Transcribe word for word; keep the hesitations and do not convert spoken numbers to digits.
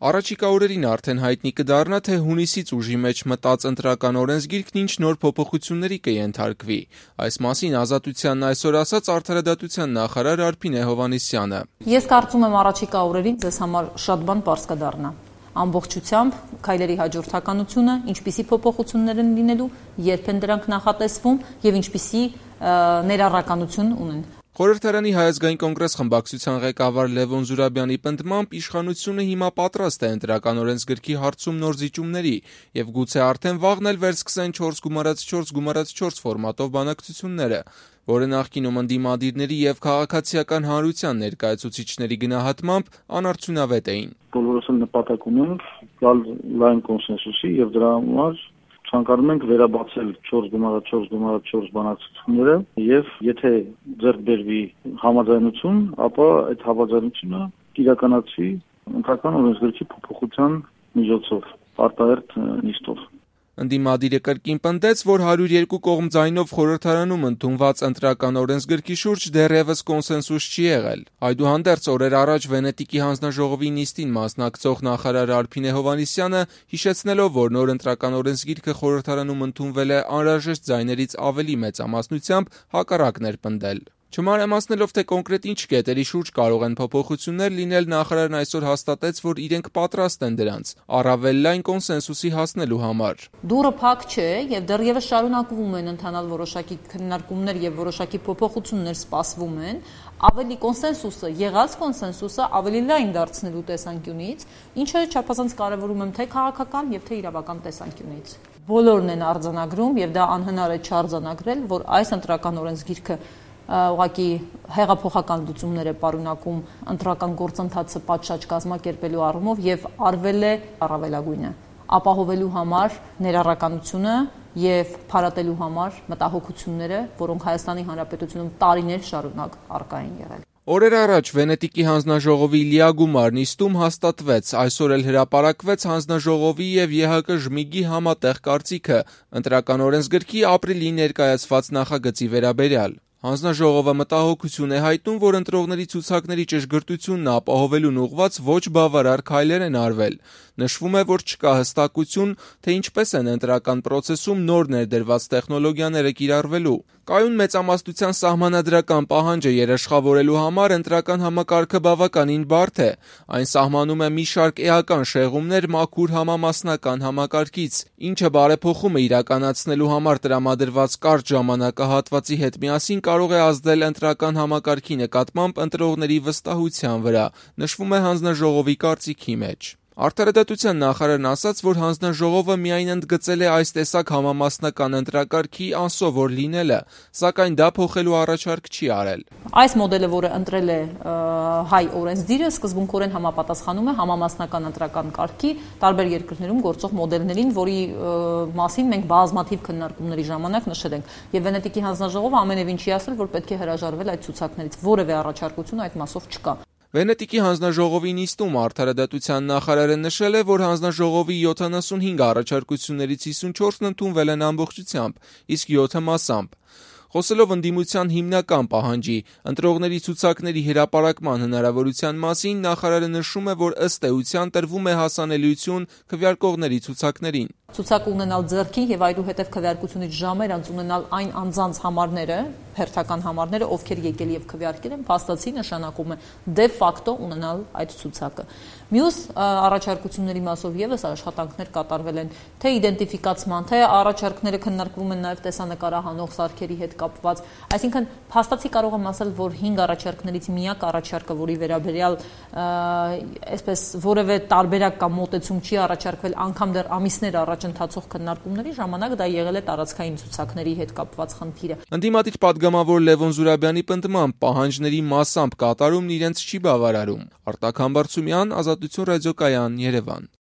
Առաջիկա օրերին արդեն հայտնի կդառնա, թե հունիսից ուժի մեջ մտած ընտրական օրենսգիրքն ինչ նոր փոփոխությունների կենթարկվի։ Այս մասին Ազատությանն այսօր ասաց Արդարադատության նախարար Արփինե Հովհաննիսյանը։ Ես կարծում եմ առաջիկա օրերին ձեզ համար շատ բան պարզ կդառնա։ Ամբողջությամբ քայլերի հաջորդականությունը, ինչպիսի փոփոխություններ են լինելու, երբ են դրանք նախատեսվում եւ ինչպիսի ներառականություն ունեն։ Խորհրդարանի Հայ ազգային կոնգրես խմբակցության ղեկավար Լևոն Զուրաբյանի պնդմամբ իշխանությունը հիմա պատրաստ է ընտրական օրենսգրքի հարցում նոր զիջումների եւ գուցե արդեն վաղն էլ վերսկսեն չորս գումարած չորս գումարած չորս ֆորմատով բանակցությունները, որը նախկինում ընդդիմադիրների եւ քաղաքացիական հանրության ներկայացուցիչների գնահատմամբ անարդյունավետ էին։ Բոլորս էլ նպատակ ունենք գալ լայն կոնսենսուսի եւ դրա համար ցանկանում ենք վերաբացել չորս գումարած չորս գումարած չորս բանակցությունները եւ եթե ձեռք բերվի համաձայնություն, ապա այդ համաձայնությունը կիրականացվի ընտրական օրենսգրքի փոփոխության միջոցով, արտահերթ նիստով։ Ընդդիմադիրը կրկին պնդեց, որ հարյուր երկու կողմ ձայնով խորհրդարանում ընդունված ընտրական օրենսգրքի շուրջ դեռևս կոնսենսուս չի եղել։ Այդուհանդերձ օրեր առաջ Վենետիկի հանձնաժողովի նիստին մասնակցող նախարար Արփինե Հովհաննիսյանը հիշեցնելով, որ նոր ընտրական օրենսգիրքը խորհրդարանում ընդունվել է անհրաժեշտ ձայներից ավելի մեծամասնությամբ, հակառակն էր պնդել։ Չմանրամասնելով, թե կոնկրետ ինչ կետերի շուրջ կարող են փոփոխություններ լինել, նախարարն այսօր հաստատեց, որ իրենք պատրաստ են դրանց առավել լայն կոնսենսուսի հասնելու համար։ Դուռը փակ չէ եւ դեռևս շարունակվում են ընթանալ որոշակի քննարկումներ եւ որոշակի փոփոխություններ սպասվում են, ավելի կոնսենսուսը, եղած կոնսենսուսը ավելի լայն դարձնելու տեսանկյունից, ինչը չափազանց կարևորում եմ թե քաղաքական եւ թե իրավական տեսանկյունից։ Բոլորն են արձանագրում եւ դա անհնար է չարձանագրել, որ այս ընտրական օրենսգիրքը ուղղակի հեղափոխական լուծումներ է պարունակում ընտրական գործընթացը պատշաճ կազմակերպելու առումով եւ արվել է առավելագույնը ապահովելու համար ներառականությունը եւ փարատելու համար մտահոգությունները, որոնք Հայաստանի Հանրապետությունում տարիներ շարունակ առկա են եղել։ Օրեր առաջ Վենետիկի հանձնաժողովի լիագումար նիստում հաստատվեց, այսօր էլ հրապարակվեց հանձնաժողովի եւ ԵՀԿ ժմիգի համատեղ կարծիքը ընտրական օրենսգրքի ապրիլի ներկայացված նախագծի վերաբերյալ։ Հանձնաժողովը մտահոգություն է հայտնում, որ ընտրողների ցուցակների ճշգրտությունն ապահովելուն ուղղված ոչ բավարար քայլեր են արվել։ Նշվում է, որ չկա հստակություն, թե ինչպես են ընտրական պրոցեսում նոր ներդրված տեխնոլոգիաները կիրառվելու։ Կայուն մեծամասնության սահմանադրական պահանջը երաշխավորելու համար ընտրական համակարգը բավականին բարդ է։ Այն սահմանում է մի շարք էական շեղումներ մաքուր համամասնական համակարգից, ինչը բարեփոխումը իրականացնելու համար տրամադրված կարճ ժամանակահատվածի հետ միասին կարող է ազդել ընտրական համակարգի նկատմամբ ընտրողների վստահության վրա, նշվում է հանձնաժողովի կարծիքի մեջ։ Արդարադատության նախարարն ասաց, որ հանձնաժողովը միայն ընդգծել է այս տեսակ համամասնական ընտրակարգի անսովոր լինելը, սակայն դա փոխելու առաջարկ չի արել։ Այս մոդելը, որը ընտրել է հայ օրենսդիրը, սկզբունքորեն համապատասխանում է համամասնական ընտրական կարգի տարբեր երկրներում գործող մոդելներին, որի մասին մենք բազմաթիվ քննարկումների ժամանակ նշել ենք։ Եվ Վենետիկի հանձնաժողովը ամենևին չի ասել, որ պետք է հրաժարվել այդ ցուցակներից, որևէ առաջարկություն այդ մասով չկա։ Վենետիկի հանձնաժողովի նիստում Արդարադատության նախարարը նշել է, որ հանձնաժողովի յոթանասունհինգ առաջարկություններից հիսունչորսն ընդունվել են ամբողջությամբ, իսկ յոթը մասամբ։ Խոսելով ընդդիմության հիմնական պահանջի ընտրողների ցուցակների հրապարակման հնարավորության մասին, նախարարը նշում է, որ ըստ էության տրվում է հասանելիություն քվեարկողների ցուցակներին։ Ցուցակ ունենալ ձեռքին եւ այդուհետեւ քվեարկությունից ժամեր անց ունենալ այն անձանց համարները, հերթական համարները, ովքեր եկել եւ քվեարկել են, փաստացի նշանակում է դե ֆակտո ունենալ այդ ցուցակը։ Մյուս առաջարկությունների մասով եւս աշխատանքներ կատարվել են թե իդենտիֆիկացման, թե առաջարկները քննարկվում են նաեւ տեսանկարահանող սարքերի հետ կապված, այսինքն փաստացի կարող եմ ասել, որ հինգ առաջարկներից միակ առաջարկը, որի վերաբերյալ այսպես որևէ տարբերակ կամ մոտեցում չի առաջարկվել անգամ դեռ ամիսներ առաջ ընթացող քննարկումների ժամանակ դա եղել է տարածքային ցուցակների հետ կապված խնդիրը։ Ընդդիմադիր պատգամավոր Լևոն Զուրաբյանի պնդմամբ պահանջների մասամբ կատարումն իրենց չի բավարարում։ Արտակ Համբարձումյան, Ազատություն ռադիոկայան, Երևան։